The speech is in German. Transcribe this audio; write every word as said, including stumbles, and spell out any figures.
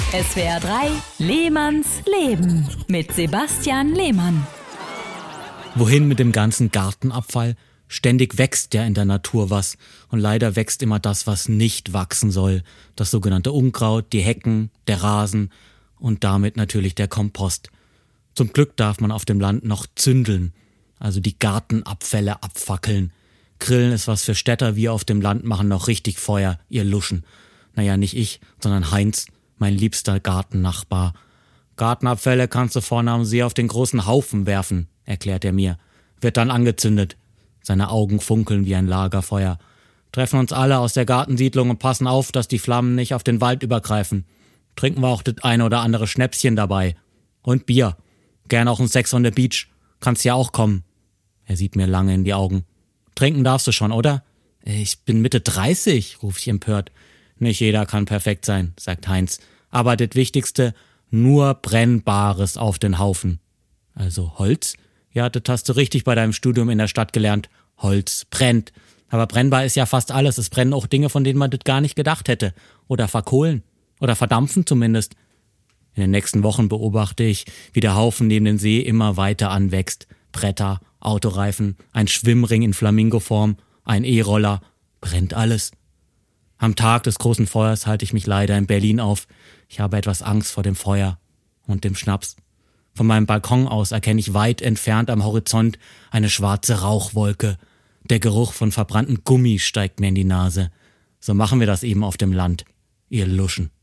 S W R drei Lehmanns Leben mit Sebastian Lehmann. Wohin mit dem ganzen Gartenabfall? Ständig wächst ja in der Natur was. Und leider wächst immer das, was nicht wachsen soll. Das sogenannte Unkraut, die Hecken, der Rasen und damit natürlich der Kompost. Zum Glück darf man auf dem Land noch zündeln, also die Gartenabfälle abfackeln. Grillen ist was für Städter, wir auf dem Land machen noch richtig Feuer, ihr Luschen. Naja, nicht ich, sondern Heinz, mein liebster Gartennachbar. Gartenabfälle kannst du vorne am See auf den großen Haufen werfen, erklärt er mir. Wird dann angezündet. Seine Augen funkeln wie ein Lagerfeuer. Treffen uns alle aus der Gartensiedlung und passen auf, dass die Flammen nicht auf den Wald übergreifen. Trinken wir auch das eine oder andere Schnäpschen dabei. Und Bier. Gern auch ein Sex on the Beach. Kannst ja auch kommen. Er sieht mir lange in die Augen. Trinken darfst du schon, oder? Ich bin Mitte dreißig, ruft ich empört. Nicht jeder kann perfekt sein, sagt Heinz. Aber das Wichtigste, nur Brennbares auf den Haufen. Also Holz? Ja, das hast du richtig bei deinem Studium in der Stadt gelernt. Holz brennt. Aber brennbar ist ja fast alles. Es brennen auch Dinge, von denen man das gar nicht gedacht hätte. Oder verkohlen. Oder verdampfen zumindest. In den nächsten Wochen beobachte ich, wie der Haufen neben dem See immer weiter anwächst. Bretter, Autoreifen, ein Schwimmring in Flamingoform, ein E-Roller. Brennt alles. Am Tag des großen Feuers halte ich mich leider in Berlin auf. Ich habe etwas Angst vor dem Feuer und dem Schnaps. Von meinem Balkon aus erkenne ich weit entfernt am Horizont eine schwarze Rauchwolke. Der Geruch von verbranntem Gummi steigt mir in die Nase. So machen wir das eben auf dem Land, ihr Luschen.